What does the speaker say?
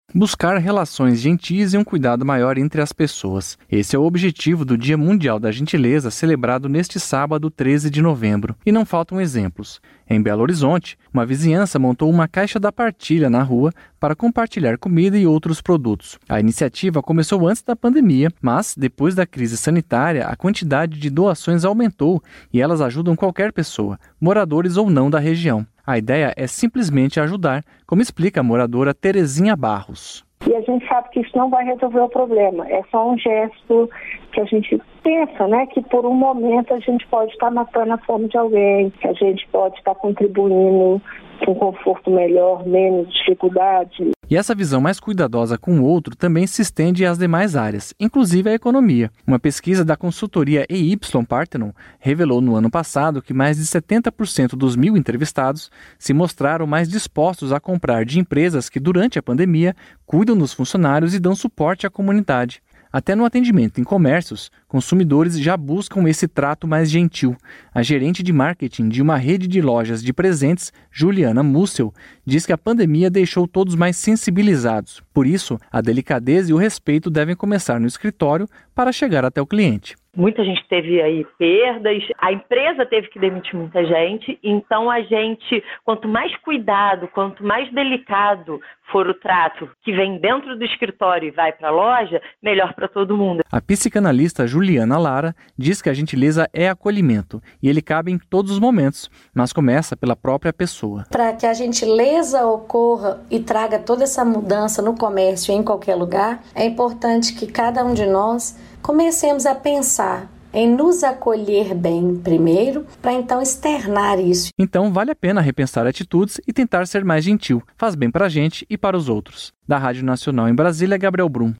Buscar relações gentis e um cuidado maior entre as pessoas. Esse é o objetivo do Dia Mundial da Gentileza, celebrado neste sábado, 13 de novembro. E não faltam exemplos. Em Belo Horizonte, uma vizinhança montou uma caixa da partilha na rua para compartilhar comida e outros produtos. A iniciativa começou antes da pandemia, mas, depois da crise sanitária, a quantidade de doações aumentou e elas ajudam qualquer pessoa, moradores ou não da região. A ideia é simplesmente ajudar, como explica a moradora Terezinha Barros. E a gente sabe que isso não vai resolver o problema, é só um gesto que a gente pensa, né, que por um momento a gente pode estar matando a fome de alguém, que a gente pode estar contribuindo com um conforto melhor, menos dificuldade. E essa visão mais cuidadosa com o outro também se estende às demais áreas, inclusive à economia. Uma pesquisa da consultoria EY Parthenon revelou no ano passado que mais de 70% dos 1.000 entrevistados se mostraram mais dispostos a comprar de empresas que, durante a pandemia, cuidam dos funcionários e dão suporte à comunidade. Até no atendimento em comércios, consumidores já buscam esse trato mais gentil. A gerente de marketing de uma rede de lojas de presentes, Juliana Mussel, diz que a pandemia deixou todos mais sensibilizados. Por isso, a delicadeza e o respeito devem começar no escritório para chegar até o cliente. Muita gente teve aí perdas, a empresa teve que demitir muita gente, então a gente, quanto mais cuidado, quanto mais delicado for o trato que vem dentro do escritório e vai para a loja, melhor para todo mundo. A psicanalista Juliana Lara diz que a gentileza é acolhimento e ele cabe em todos os momentos, mas começa pela própria pessoa. Para que a gentileza ocorra e traga toda essa mudança no comércio e em qualquer lugar, é importante que cada um de nós comecemos a pensar em nos acolher bem primeiro, para então externar isso. Então vale a pena repensar atitudes e tentar ser mais gentil. Faz bem para a gente e para os outros. Da Rádio Nacional em Brasília, Gabriel Brum.